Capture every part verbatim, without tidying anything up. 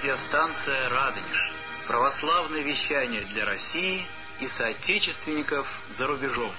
радиостанция «Радонеж». Православное вещание для России и соотечественников за рубежом.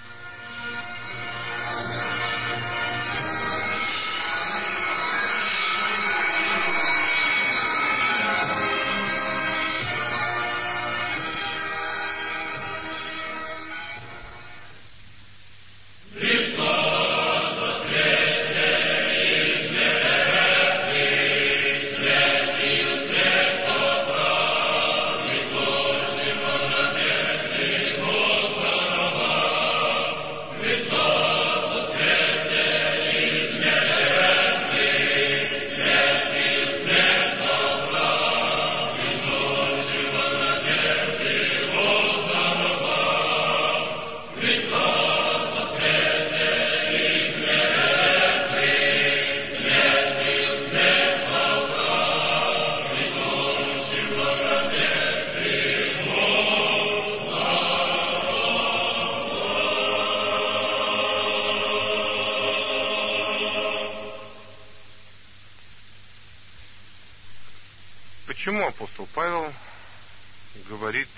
Почему апостол Павел говорит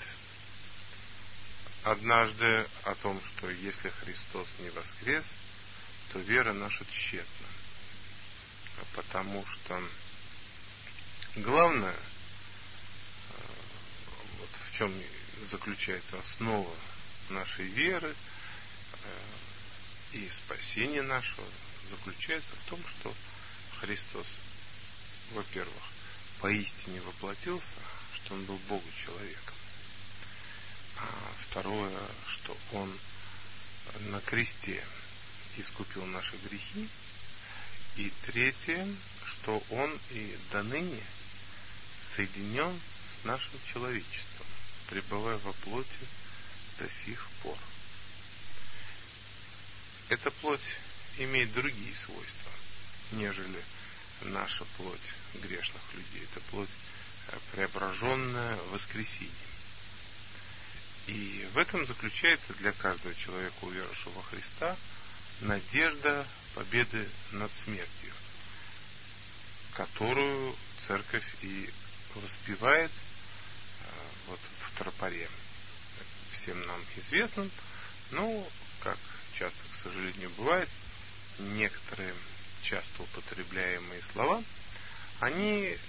однажды о том, что если Христос не воскрес, то вера наша тщетна? Потому что главное, вот в чем заключается основа нашей веры и спасения нашего, заключается в том, что Христос, во-первых, поистине воплотился, что Он был Богу-человеком. А второе, что Он на кресте искупил наши грехи. И третье, что Он и доныне соединен с нашим человечеством, пребывая во плоти до сих пор. Эта плоть имеет другие свойства, нежели наша плоть грешных людей. Это плоть, преображенная воскресением. И в этом заключается для каждого человека, уверовавшего во Христа, надежда победы над смертью, которую Церковь и воспевает вот в тропаре, всем нам известным. Но, как часто, к сожалению, бывает, некоторые часто употребляемые слова, они э,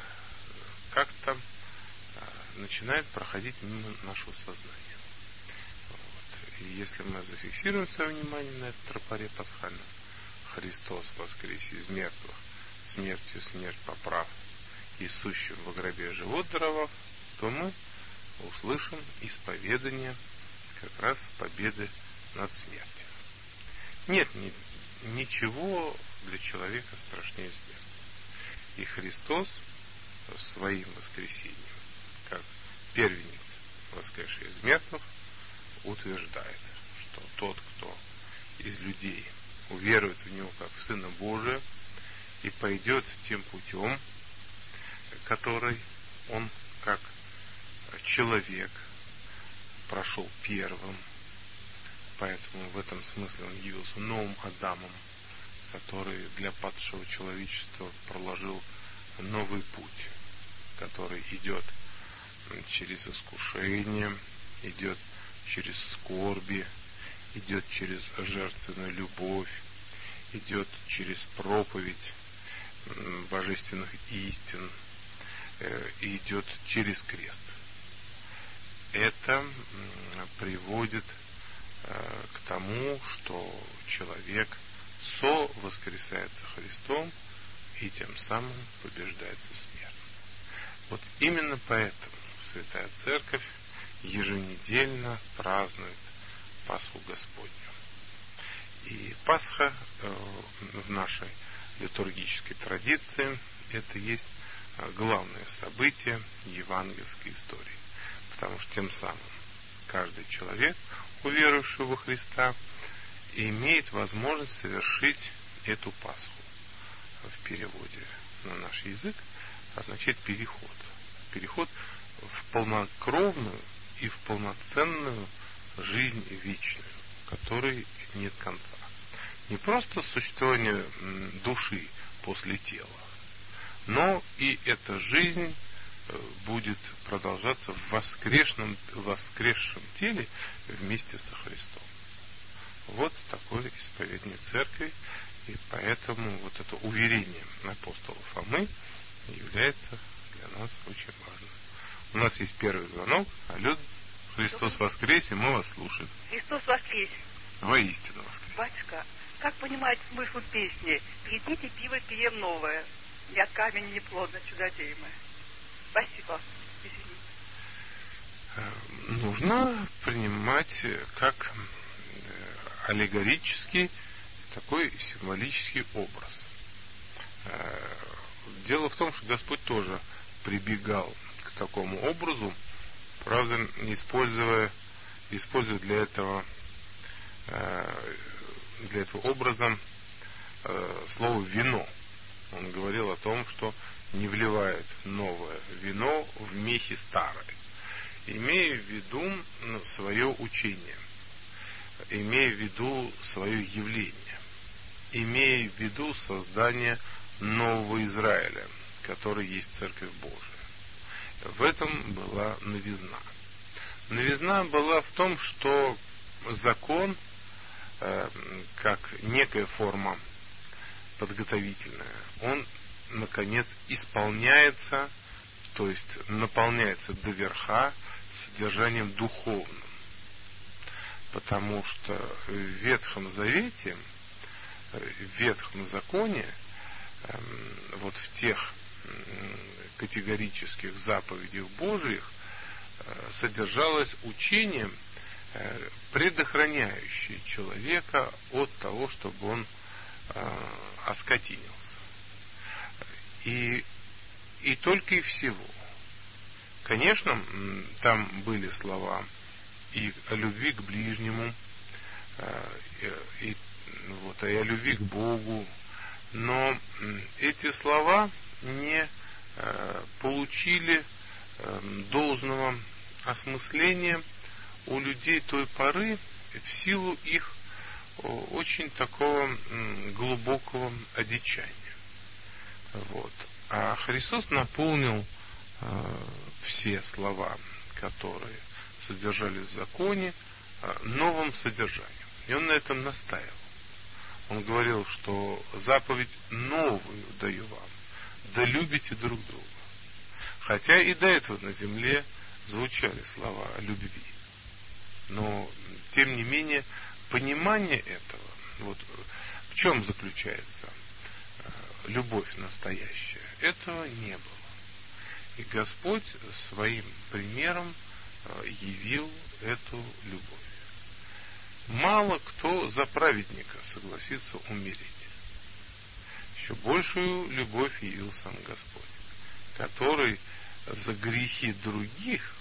как-то э, начинают проходить мимо нашего сознания. Вот. И если мы зафиксируем свое внимание на этом тропаре пасхальном: Христос воскрес из мертвых, смертью смерть поправ, и сущим во гробе живот даровав, то мы услышим исповедание как раз победы над смертью. Нет ни, ничего для человека страшнее смерти. И Христос своим воскресением, как первенец, воскресший из мертвых, утверждает, что тот, кто из людей уверует в Него как в Сына Божия и пойдет тем путем, который Он как человек прошел первым, поэтому в этом смысле Он явился новым Адамом, который для падшего человечества проложил новый путь, который идет через искушение, идет через скорби, идет через жертвенную любовь, идет через проповедь божественных истин, и идет через крест. Это приводит к тому, что человек со-воскресает со Христом и тем самым побеждается смерть. Вот именно поэтому Святая Церковь еженедельно празднует Пасху Господню. И Пасха в нашей литургической традиции — это есть главное событие евангельской истории, потому что тем самым каждый человек, уверовавший во Христа, имеет возможность совершить эту Пасху. В переводе на наш язык означает переход. Переход в полнокровную и в полноценную жизнь вечную, которой нет конца. Не просто существование души после тела, но и эта жизнь будет продолжаться в воскресшем, воскресшем теле вместе со Христом. Вот такое исповедание церкви, и поэтому вот это уверение апостола Фомы является для нас очень важным. У нас есть первый звонок. Алло, Христос воскресе, мы вас слушаем. Христос воскресе. Воистину воскресе. Батюшка, как понимать смысл песни «Глядите, пиво пьем новое, я камень неплодно чудодеймое»? Спасибо. Извините. Нужно принимать как аллегорический, такой символический образ. Дело в том, что Господь тоже прибегал к такому образу, правда, используя, используя для этого, для этого образа слово «вино». Он говорил о том, что не вливает новое вино в мехи старые, имея в виду свое учение, имея в виду свое явление, имея в виду создание нового Израиля, который есть Церковь Божия. В этом была новизна. Новизна была в том, что закон, как некая форма подготовительная, он, наконец, исполняется, то есть наполняется до верха содержанием духовным. Потому что в Ветхом Завете, в Ветхом Законе, вот в тех категорических заповедях Божьих содержалось учение, предохраняющее человека от того, чтобы он оскотинился. И, и только и всего. Конечно, там были слова и о любви к ближнему, и, и, вот, и о любви к Богу, но эти слова не получили должного осмысления у людей той поры в силу их очень такого глубокого одичания. Вот. А Христос наполнил э, все слова, которые содержались в законе, э, новым содержанием. И он на этом настаивал. Он говорил, что заповедь новую даю вам, да любите друг друга. Хотя и до этого на земле звучали слова о любви. Но, тем не менее, понимание этого, вот в чем заключается любовь настоящая, этого не было. И Господь своим примером явил эту любовь. Мало кто за праведника согласится умереть. Еще большую любовь явил сам Господь, который за грехи других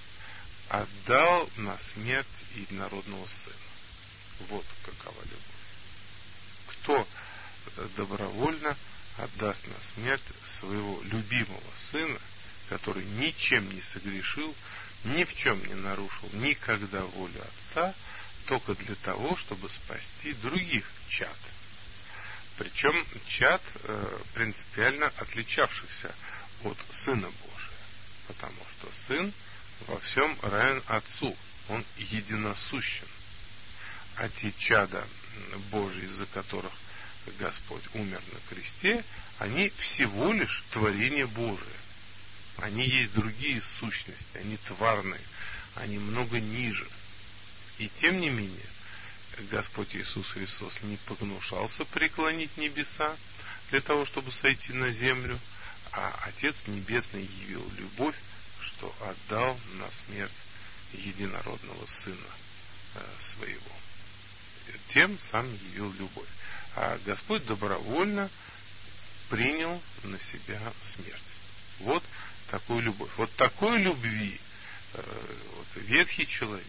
отдал на смерть единородного Сына. Вот какова любовь. Кто добровольно отдаст на смерть своего любимого Сына, который ничем не согрешил, ни в чем не нарушил никогда волю Отца, только для того, чтобы спасти других чад. Причем чад э, принципиально отличавшихся от Сына Божия, потому что Сын во всем равен Отцу, Он единосущен. А те чада Божьи, из-за которых Господь умер на кресте, они всего лишь творение Божие. Они есть другие сущности, они тварные, они много ниже. И тем не менее, Господь Иисус Христос не погнушался преклонить небеса для того, чтобы сойти на землю, а Отец Небесный явил любовь, что отдал на смерть единородного Сына своего. Тем сам явил любовь. А Господь добровольно принял на себя смерть. Вот такую любовь. Вот такой любви э, вот, ветхий человек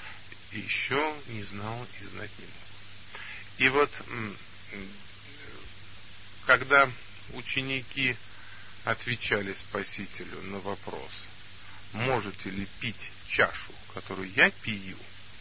еще не знал и знать не мог. И вот когда ученики отвечали Спасителю на вопрос, можете ли пить чашу, которую я пью,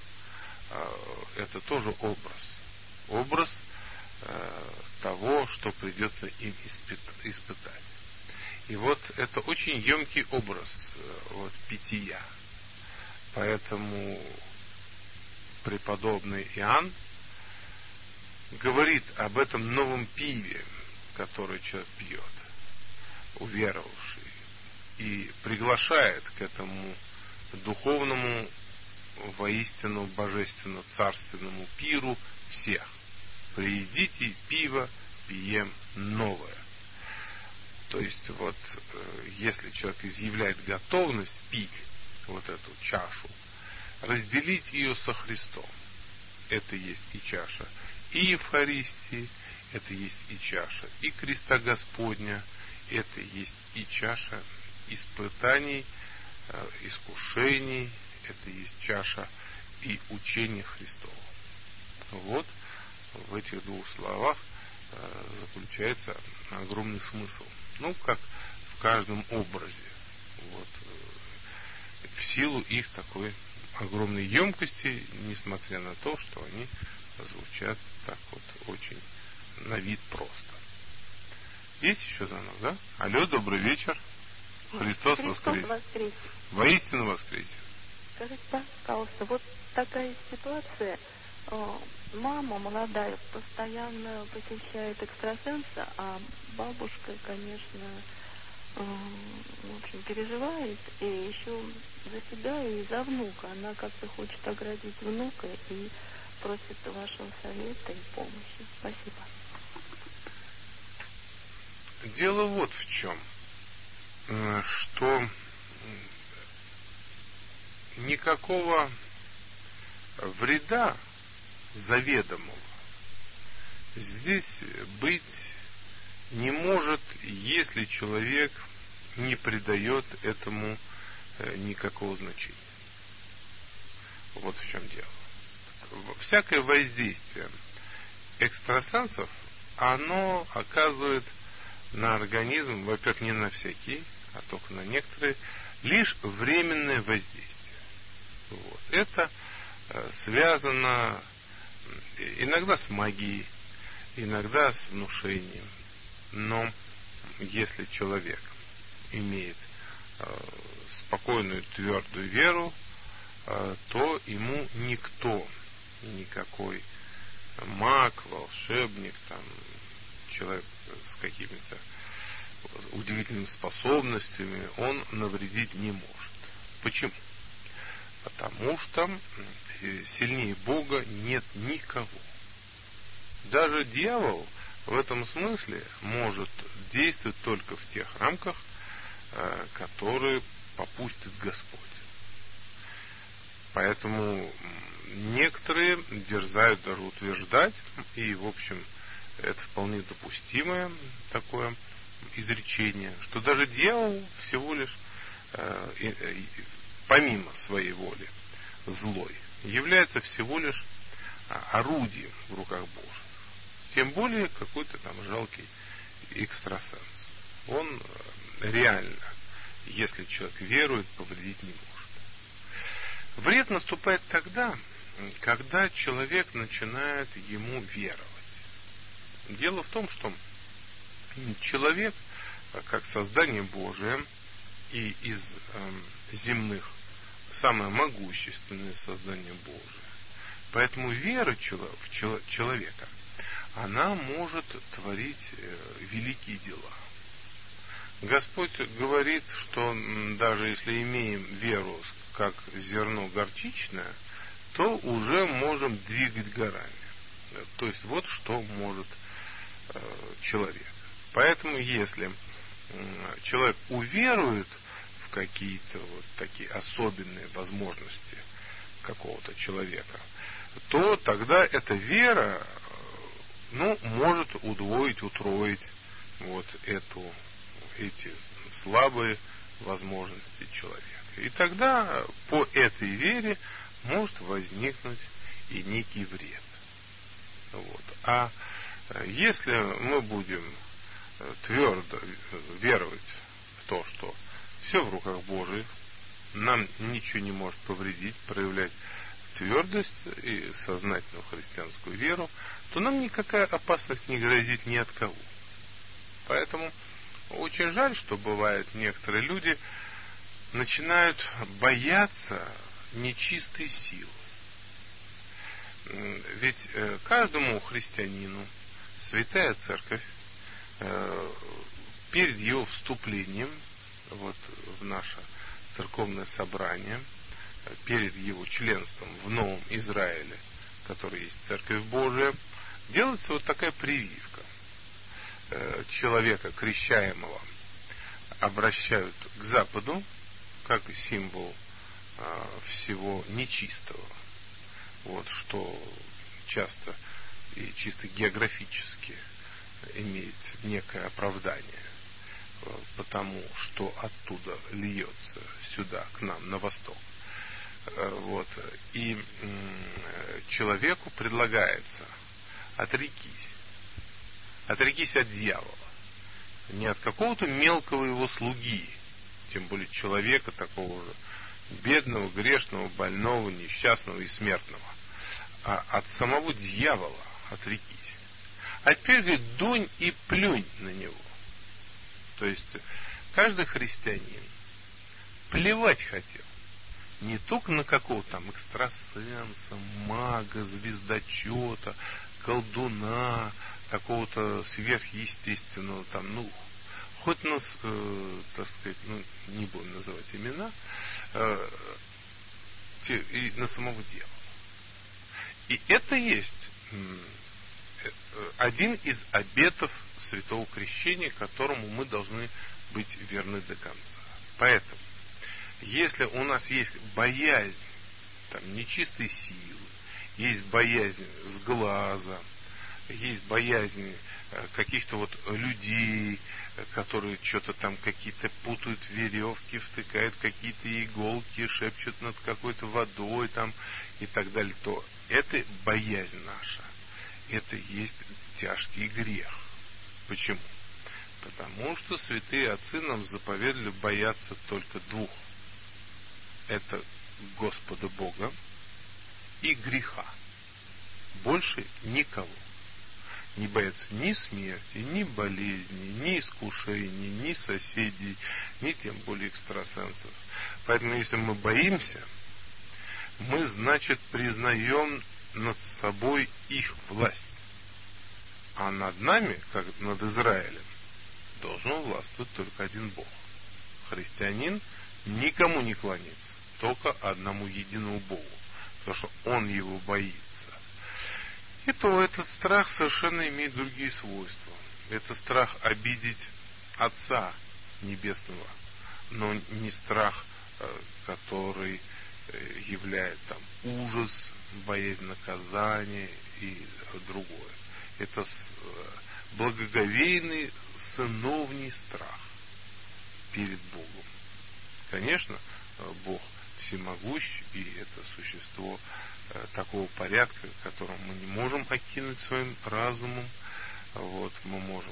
это тоже образ. Образ того, что придется им испытать. И вот это очень емкий образ вот, питья. Поэтому преподобный Иоанн говорит об этом новом пиве, который человек пьет, уверовавший, и приглашает к этому духовному, воистину божественно царственному пиру всех. Приидите, пиво пием новое. То есть вот, если человек изъявляет готовность пить вот эту чашу, разделить ее со Христом, это есть и чаша и Евхаристии, это есть и чаша и креста Господня, это есть и чаша испытаний, искушений, это есть чаша и учения Христова. Вот в этих двух словах заключается огромный смысл. Ну, как в каждом образе. Вот, в силу их такой огромной емкости, несмотря на то, что они звучат так вот очень на вид просто. Есть еще звонок, да? Алло, добрый вечер. Христос, Христос воскресе. воскресе. Воистину воскресе. Скажите, пожалуйста, вот такая ситуация. Мама молодая постоянно посещает экстрасенса, а бабушка, конечно, в общем, переживает и еще за себя и за внука. Она как-то хочет оградить внука и просит вашего совета и помощи. Спасибо. Дело вот в чем, что никакого вреда заведомого здесь быть не может, если человек не придает этому никакого значения. Вот в чем дело. Всякое воздействие экстрасенсов, оно оказывает на организм, во-первых, не на всякий, а только на некоторые, лишь временное воздействие. Вот. Это связано иногда с магией, иногда с внушением. Но если человек имеет э, спокойную, твердую веру, э, то ему никто, никакой маг, волшебник, там, человек с какими-то удивительными способностями, он навредить не может. Почему? Потому что сильнее Бога нет никого. Даже дьявол в этом смысле может действовать только в тех рамках, которые попустит Господь. Поэтому некоторые дерзают даже утверждать, и в общем это вполне допустимое такое изречение, что даже дьявол всего лишь помимо своей воли злой является всего лишь орудием в руках Божьих. Тем более какой-то там жалкий экстрасенс. Он реально, если человек верует, повредить не может. Вред наступает тогда, когда человек начинает ему веровать. Дело в том, что человек, как создание Божие, и из э, земных самое могущественное создание Божие. Поэтому вера в человека, она может творить великие дела. Господь говорит, что даже если имеем веру, как зерно горчичное, то уже можем двигать горами. То есть вот что может человек. Поэтому если человек уверует в какие-то вот такие особенные возможности какого-то человека, то тогда эта вера, ну, может удвоить, утроить вот эту, эти слабые возможности человека. И тогда по этой вере может возникнуть и некий вред. Вот. А если мы будем твердо веровать в то, что все в руках Божьих, нам ничего не может повредить, проявлять твердость и сознательную христианскую веру, то нам никакая опасность не грозит ни от кого. Поэтому Очень жаль, что бывает, некоторые люди начинают бояться нечистой силы. Ведь каждому христианину Святая Церковь перед его вступлением вот, в наше церковное собрание, перед его членством в Новом Израиле, который есть Церковь Божия, делается вот такая прививка. Человека, крещаемого, обращают к Западу, как символ всего нечистого. Вот, что часто и чисто географически имеет некое оправдание, потому что оттуда льется сюда, к нам, на восток. Вот. И человеку предлагается: отрекись. Отрекись от дьявола. Не от какого-то мелкого его слуги, тем более человека такого же бедного, грешного, больного, несчастного и смертного, а от самого дьявола отрекись. А теперь, говорит, дунь и плюнь на него. То есть каждый христианин плевать хотел не только на какого-то там экстрасенса, мага, звездочета, колдуна, какого-то сверхъестественного там, ну, хоть нас, э, так сказать, ну, не будем называть имена, э, те, и на самого дьявола. И это есть э, один из обетов Святого Крещения, которому мы должны быть верны до конца. Поэтому, если у нас есть боязнь там, нечистой силы, есть боязнь сглаза, есть боязнь каких-то вот людей, которые что-то там какие-то путают веревки, втыкают какие-то иголки, шепчут над какой-то водой там и так далее, то это боязнь наша. Это есть тяжкий грех. Почему? Потому что святые отцы нам заповедали бояться только двух. Это Господа Бога и греха. Больше никого. Не бояться ни смерти, ни болезни, ни искушений, ни соседей, ни тем более экстрасенсов. Поэтому, если мы боимся, мы, значит, признаем над собой их власть. А над нами, как над Израилем, должен властвовать только один Бог. Христианин никому не кланяется, только одному единому Богу, потому что он его боится. И то этот страх совершенно имеет другие свойства. Это страх обидеть Отца Небесного, но не страх, который являет там ужас, боязнь наказания и другое. Это благоговейный сыновний страх перед Богом. Конечно, Бог всемогущ, и это существо такого порядка, которого мы не можем окинуть своим разумом. Вот, мы можем,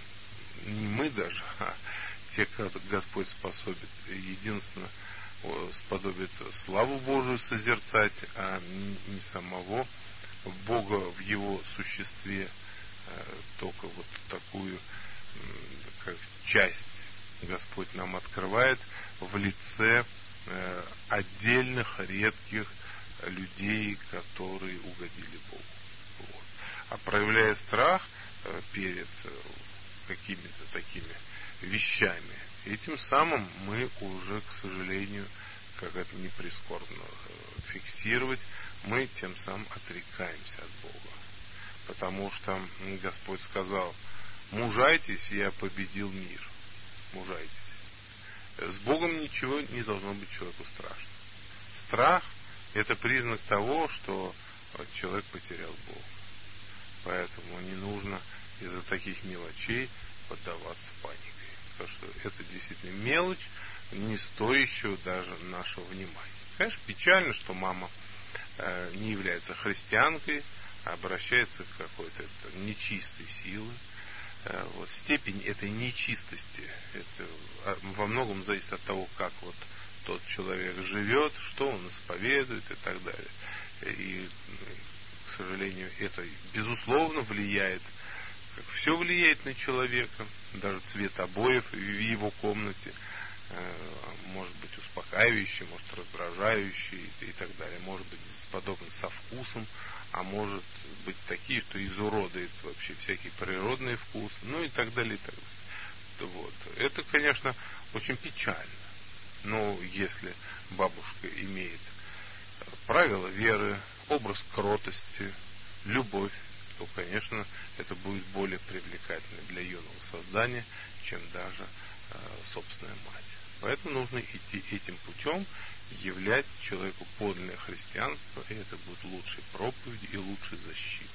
не мы даже, а те, кто Господь способит, единственно сподобит славу Божию созерцать, а не самого Бога в его существе, только вот такую как часть Господь нам открывает в лице отдельных редких людей, которые угодили Богу. Вот. А проявляя страх перед какими-то такими вещами, этим самым мы уже, к сожалению, как это не прискорбно фиксировать, мы тем самым отрекаемся от Бога. Потому что Господь сказал: мужайтесь, я победил мир. Мужайтесь. С Богом ничего не должно быть человеку страшно. Страх — это признак того, что человек потерял Бога. Поэтому не нужно из-за таких мелочей поддаваться панике. Потому что это действительно мелочь, не стоящая даже нашего внимания. Конечно, печально, что мама э, не является христианкой, а обращается к какой-то нечистой силе. Э, вот, степень этой нечистости это во многом зависит от того, как вот тот человек живет, что он исповедует и так далее. И, к сожалению, это безусловно влияет, как все влияет на человека, даже цвет обоев в его комнате может быть успокаивающий, может раздражающий и так далее, может быть подобно со вкусом, а может быть такие, что изуродует вообще всякий природный вкус, ну и так далее, и так далее. Вот. Это, конечно, очень печально, но если бабушка имеет правила веры, образ кротости, любовь, то, конечно, это будет более привлекательно для юного создания, чем даже э, собственная мать. Поэтому нужно идти этим путем, являть человеку подлинное христианство, и это будет лучшей проповедью и лучшей защитой.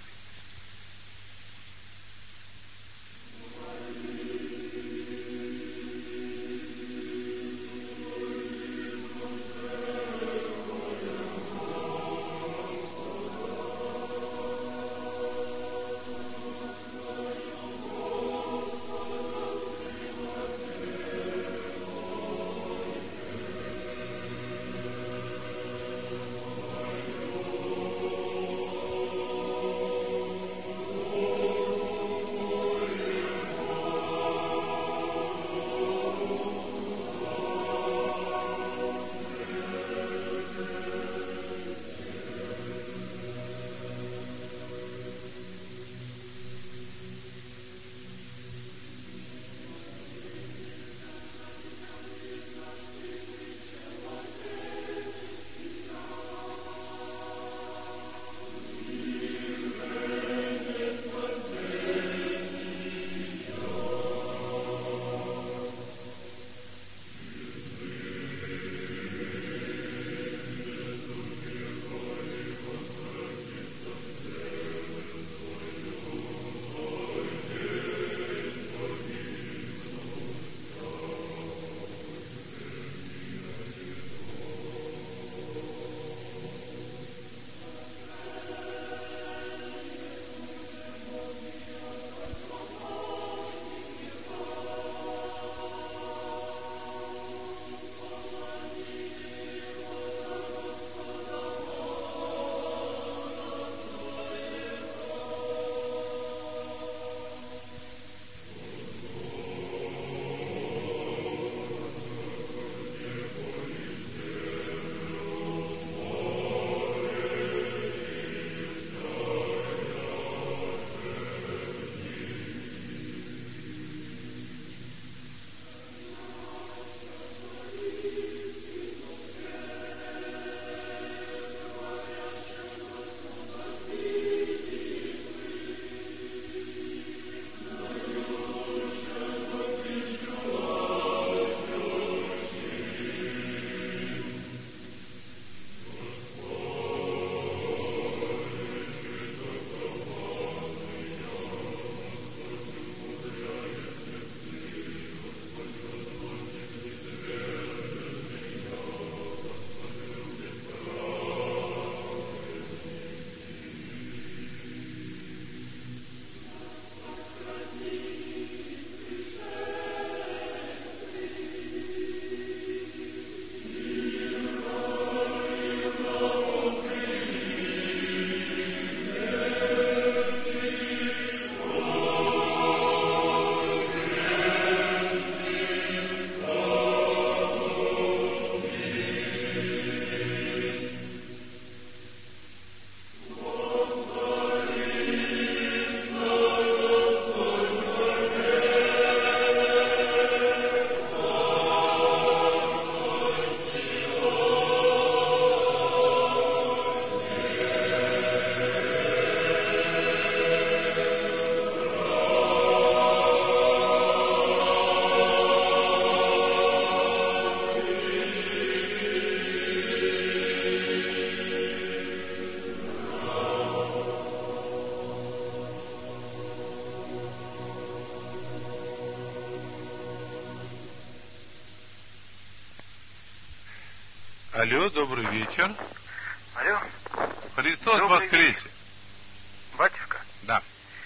Алло, добрый вечер. Алло. Христос добрый воскресе. Вечер. Батюшка? Да.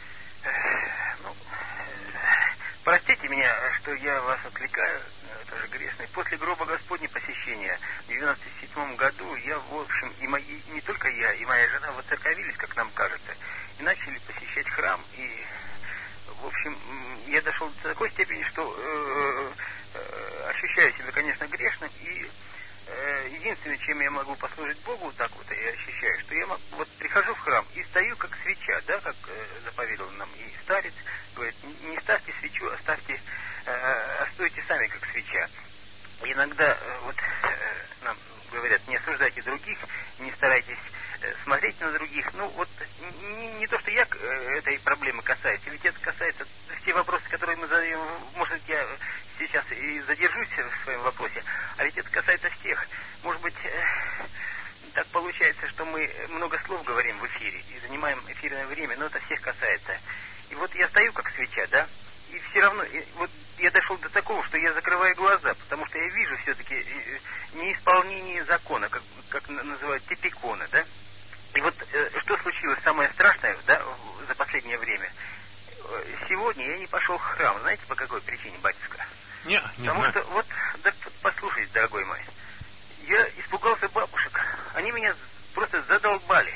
Ну, простите меня, что я вас отвлекаю, это же грешный. После гроба Господня посещения в девяносто седьмом году я, в общем, и мои, не только я, и моя жена воцерковились, как нам кажется, и начали посещать храм, и в общем, я дошел до такой степени, что э, э, ощущаю себя, конечно, грешным, и э, единственное, чем я могу послужить Богу, так вот я ощущаю, что я вот прихожу в храм и стою как свеча, да, как э, заповедовал нам и старец, говорит, не ставьте свечу, а ставьте, э, а стойте сами как свеча. Иногда э, вот э, нам говорят, не осуждайте других, не старайтесь э, смотреть на других. Ну вот не, не то, что я э, этой проблемы касается, ведь это касается все вопросы, которые мы задаем. Может быть, я сейчас и задержусь в своем вопросе, а ведь это касается всех. Может быть, э, так получается, что мы много слов говорим в эфире и занимаем эфирное время, но это всех касается. И вот я стою как свеча, да, и все равно, и вот я дошел до такого, что я закрываю глаза, потому что я вижу все-таки неисполнение закона, как, как называют типикона, да. И вот э, что случилось самое страшное, да, за последнее время. Сегодня я не пошел в храм. Знаете, по какой причине, батюшка? Не, не Потому знаю. что, вот, да, послушайте, дорогой мой, я испугался бабушек. Они меня просто задолбали,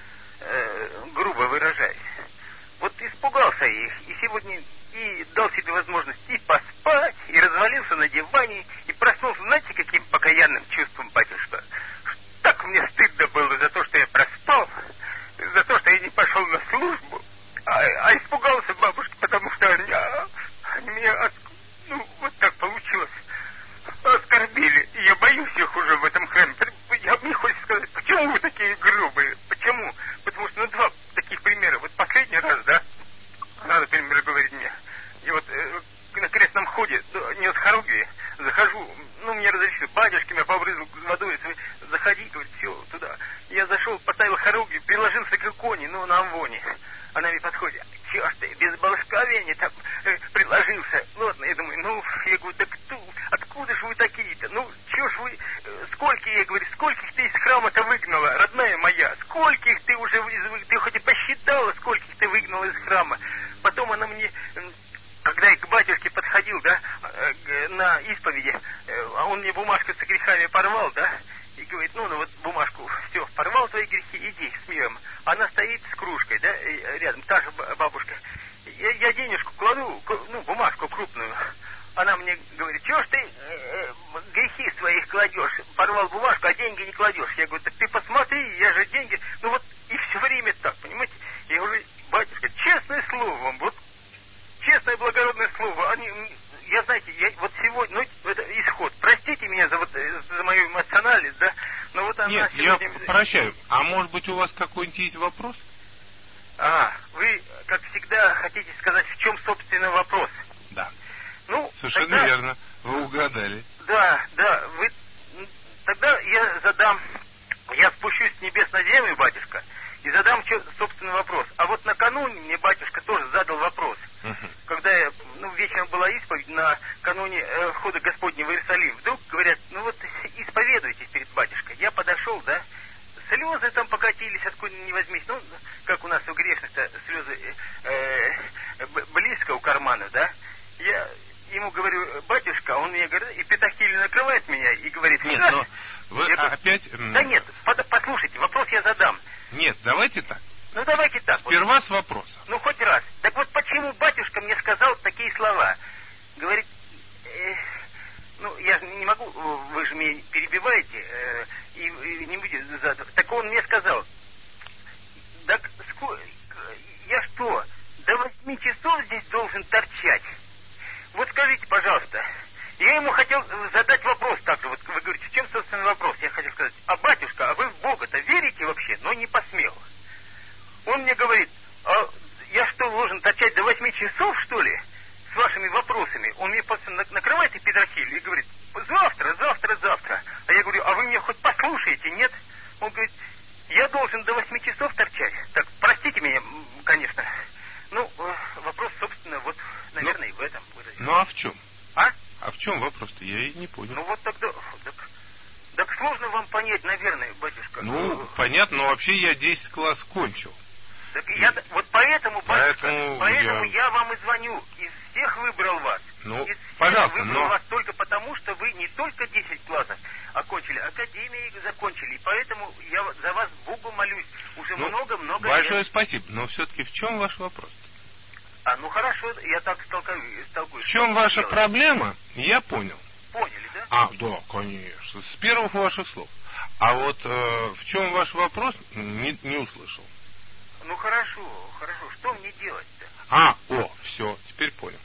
э, грубо выражаясь. Вот испугался их, и сегодня и дал себе возможность и поспать, и развалился на диване, и проснулся, знаете, каким покаянным чувством, батюшка? Так мне стыдно было за то, что я проспал, за то, что я не пошел на службу, а, а испугался бабушки, потому что они, а, они меня, ну, вот так получилось, оскорбили. И я боюсь их уже в этом храме. Я, мне хочется сказать, почему вы такие грубые? Почему? Потому что, ну, два таких примера. Вот последний раз, да, она, например, говорит мне, и вот э, на крестном ходе, не от хоругви, захожу, ну, мне разрешили, батюшки меня побрызгал водой, заходи, говорит, все, туда. Я зашел, поставил хоругви, приложился к иконе, ну, на амвоне. Она мне подходит, чего ж ты, без благословения там э, приложился. Ладно, я думаю, ну, я говорю, да кто, откуда же вы такие-то? Ну, чего ж вы, э, сколько, я говорю, скольких ты из храма-то выгнала, родная моя? Скольких ты уже, ты хоть и посчитала, скольких ты выгнала из храма? Потом она мне, когда я к батюшке подходил, да, на исповеди, а он мне бумажку с грехами порвал, да, и говорит, ну, ну вот бумажку, все, порвал твои грехи, иди с миром. Она стоит с кружкой, да, рядом, та же бабушка. Я, я денежку кладу, ну, бумажку крупную. Она мне говорит, чего ж ты э, грехи своих кладешь? Порвал бумажку, а деньги не кладешь. Я говорю, так ты посмотри, я же деньги... Ну вот, и все время так, понимаете? Я говорю, батюшка, честное слово вам, вот, честное благородное слово, они... Я, знаете, я вот сегодня, ну, это исход. Простите меня за, вот, за мою эмоциональность, да, но вот она... Нет, сегодня... я прощаю. А может быть, у вас какой-нибудь есть вопрос? А, вы, как всегда, хотите сказать, в чем, собственно, вопрос? Да. Ну, совершенно тогда... верно. Вы угадали. Да, да, вы... Тогда я задам... Я спущусь с небес на землю, батюшка, и задам, собственно, вопрос. А вот накануне мне батюшка тоже задал вопрос. Uh-huh. Когда я, ну, вечером была исповедь накануне э, входа Господня в Иерусалим. Вдруг говорят, ну вот исповедуйтесь перед батюшкой. Я подошел, да, слезы там покатились, откуда не возьмись. Ну, как у нас у грешных-то слезы э, э, близко у кармана, да. Я ему говорю, батюшка, он мне говорит, и петахиль накрывает меня и говорит... Нет, но вы я опять... Да нет, под, послушайте, вопрос я задам. Нет, давайте так. Ну давайте так. Сперва вот. С вопросом. Ну хоть раз. Так вот почему батюшка мне сказал такие слова? Говорит, э, ну я же не могу, вы же меня перебиваете, э, и, и не будете задавать. Так он мне сказал, так я что, до восьми часов здесь должен торчать? Вот скажите, пожалуйста, я ему хотел задать вопрос также, вот вы говорите, в чем, собственно, вопрос? Я хотел сказать, а батюшка, а вы в Бога-то верите вообще? Но не посмел. Он мне говорит, а я что, должен торчать до восьми часов, что ли, с вашими вопросами? Он мне просто накрывает и педофиль и говорит, завтра, завтра, завтра. А я говорю, а вы меня хоть послушаете, нет? Он говорит, я должен до восьми часов торчать. Так, простите меня, конечно. Ну, вопрос, собственно, вот, наверное, ну, и в этом. Ну, а в чем? А? А в чем вопрос-то? Я и не понял. Ну, вот тогда... Так, так сложно вам понять, наверное, батюшка. Ну, понятно, но вообще я десять класс кончил. Так и... я, вот поэтому, батюшка, поэтому, поэтому я... я вам и звоню. Из всех выбрал вас. Ну, Из пожалуйста, выбрал но... вас только потому, что вы не только десять классов окончили, академии закончили. И поэтому я за вас Богу молюсь уже много-много ну, большое лет. спасибо. Но все-таки в чем ваш вопрос? А, ну хорошо, я так столкую. В чем ваша делать? Проблема, я понял. Поняли, да? А, да, конечно, с первых ваших слов. А вот э, в чем ваш вопрос, не, не услышал. Ну хорошо, хорошо, что мне делать-то? А, о, все, теперь понял.